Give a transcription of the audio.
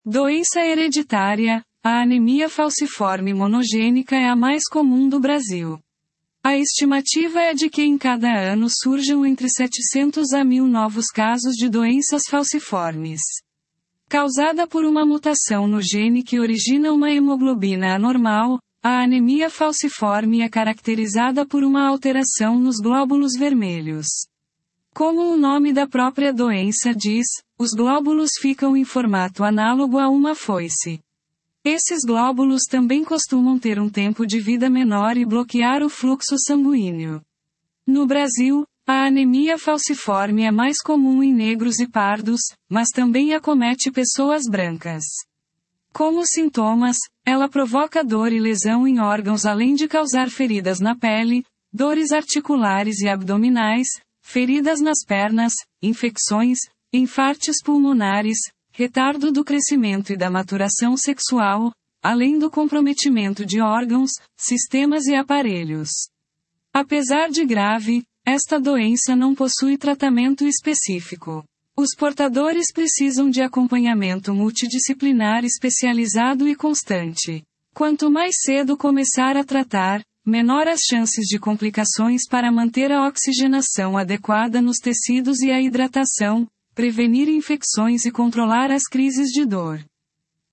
Doença hereditária. A anemia falciforme monogênica é a mais comum do Brasil. A estimativa é de que em cada ano surjam entre 700 a 1.000 novos casos de doenças falciformes. Causada por uma mutação no gene que origina uma hemoglobina anormal, a anemia falciforme é caracterizada por uma alteração nos glóbulos vermelhos. Como o nome da própria doença diz, os glóbulos ficam em formato análogo a uma foice. Esses glóbulos também costumam ter um tempo de vida menor e bloquear o fluxo sanguíneo. No Brasil, a anemia falciforme é mais comum em negros e pardos, mas também acomete pessoas brancas. Como sintomas, ela provoca dor e lesão em órgãos além de causar feridas na pele, dores articulares e abdominais, feridas nas pernas, infecções, infartos pulmonares, retardo do crescimento e da maturação sexual, além do comprometimento de órgãos, sistemas e aparelhos. Apesar de grave, esta doença não possui tratamento específico. Os portadores precisam de acompanhamento multidisciplinar especializado e constante. Quanto mais cedo começar a tratar, menor as chances de complicações para manter a oxigenação adequada nos tecidos e a hidratação, prevenir infecções e controlar as crises de dor.